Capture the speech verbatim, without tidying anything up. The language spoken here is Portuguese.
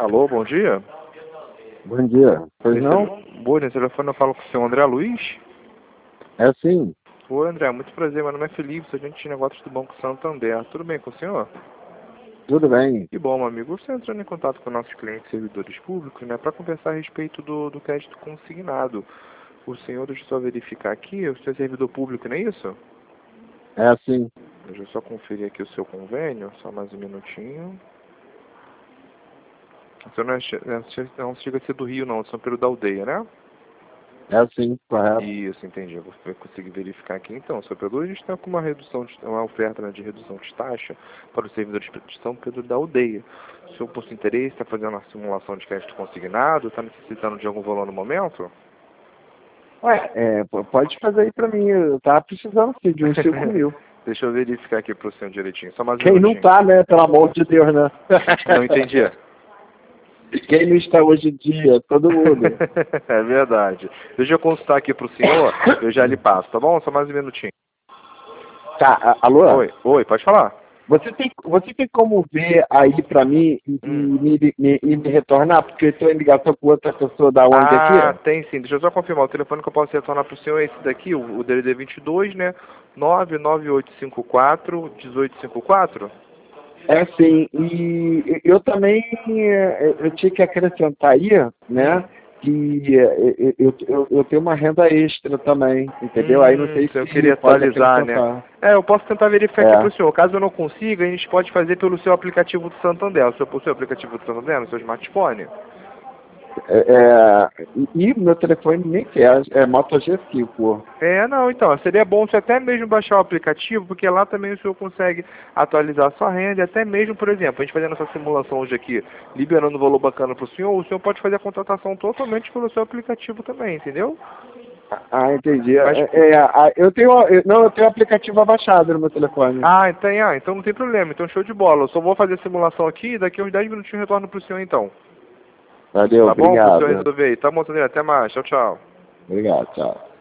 Alô, bom dia. Bom dia. Pois Esse não? Boa, nesse telefone eu falo com o senhor André Luiz. É sim. Oi, André, muito prazer. Meu nome é Felipe, sou agente de negócios do Banco Santander. Tudo bem com o senhor? Tudo bem. Que bom, meu amigo. Você entrando em contato com nossos clientes servidores públicos, né, para conversar a respeito do, do crédito consignado. O senhor, deixa eu só verificar aqui, o senhor é servidor público, não é isso? É sim. Deixa eu só conferir aqui o seu convênio, só mais um minutinho. O senhor não, é, che- não chega a ser do Rio, não, o senhor é pelo da aldeia, né? É sim, correto. Isso, entendi. Eu vou conseguir verificar aqui. Então, seu Pedro, a gente está com uma redução, de, uma oferta, né, de redução de taxa para os servidores de São Pedro da aldeia. O senhor, por seu interesse, está fazendo uma simulação de crédito consignado? Está necessitando de algum valor no momento? Ué, é, p- pode fazer aí pra mim. Eu tava precisando sim, de uns cinco mil. Deixa eu verificar aqui para o senhor direitinho. Só mais um Quem não minutinho. tá, né? Pelo amor de Deus, né? Não entendi. Quem não está hoje em dia? Todo mundo. É verdade. Deixa eu consultar aqui para o senhor, eu já lhe passo, tá bom? Só mais um minutinho. Tá, a- alô? Oi, oi, pode falar. Você tem, você tem como ver aí pra mim e, e Hum. me, me, e me retornar? Porque eu estou em ligação com outra pessoa da onde Ah, aqui? tem sim. Deixa eu só confirmar. O telefone que eu posso retornar para o senhor é esse daqui, o, o D D D vinte e dois, né? nove nove oito cinco quatro, um oito cinco quatro? É sim, e eu também eh, eu tinha que acrescentar aí, né, que eh, eu, eu, eu tenho uma renda extra também, entendeu? Aí não Hum, sei se eu se queria pode atualizar, né? acrescentar. É, eu posso tentar verificar aqui para É, o senhor. Caso eu não consiga, a gente pode fazer pelo seu aplicativo do Santander. O senhor possui o aplicativo do Santander no seu smartphone? é, é, e meu telefone nem quer, é Moto G cinco. É, não, então, seria bom você até mesmo baixar o aplicativo, porque lá também o senhor consegue atualizar a sua renda, e até mesmo, por exemplo, a gente fazendo essa simulação hoje aqui, liberando o valor bacana para o senhor, o senhor pode fazer a contratação totalmente pelo seu aplicativo também, entendeu? Ah, entendi. Mas, É, é, ah, eu tenho, eu- não, eu tenho o aplicativo abaixado no meu telefone. ah, então, ah, então não tem problema, então show de bola, eu só vou fazer a simulação aqui e daqui a uns dez minutinhos eu retorno para o senhor então. Valeu, Tá bom? Para o senhor obrigado. resolver aí. Tá bom, Sandrinho, até mais, tchau, tchau. Obrigado, tchau.